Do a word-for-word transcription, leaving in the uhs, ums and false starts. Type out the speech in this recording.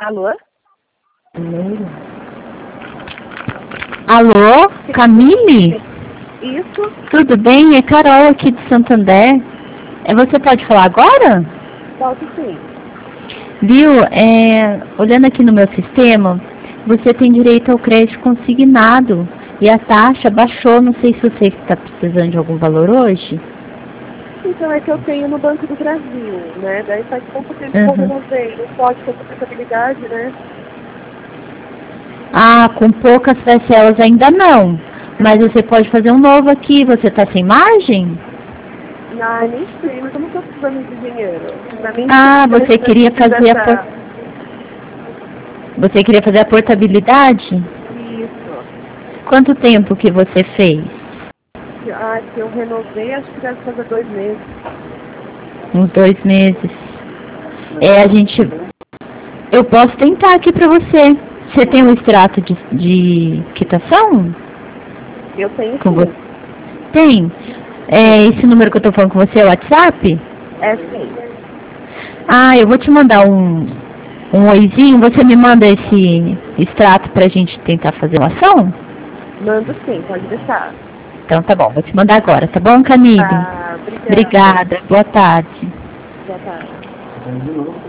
Alô? Alô, Camille? Isso? Tudo bem? É Carol aqui de Santander. É, você pode falar agora? Posso sim. Viu? É, olhando aqui no meu sistema, você tem direito ao crédito consignado e a taxa baixou. Não sei se você está precisando de algum valor hoje. Então é que eu tenho no Banco do Brasil, né? Daí faz pouco tempo que eu Uhum. renovei. Não pode ter portabilidade, né? Ah, com poucas parcelas ainda não. Mas você pode fazer um novo aqui. Você está sem margem? Ah, nem sei, mas eu não tô precisando de dinheiro. Pra mim, Ah, se eu você queria fazer a por... essa... você queria fazer a portabilidade? Isso. Quanto tempo que você fez? Ah, que eu renovei, acho que deve fazer dois meses. Uns dois meses. É, a gente... Eu posso tentar aqui pra você. Você tem um extrato de, de quitação? Eu tenho Com você? sim. Tem. É, esse número que eu tô falando com você é o WhatsApp? É sim. Ah, eu vou te mandar um, um oizinho. Você me manda esse extrato pra gente tentar fazer uma ação? Mando sim, pode deixar. Então tá bom, vou te mandar agora, tá bom, Camille? Ah, obrigada. Obrigada, boa tarde. Boa tarde.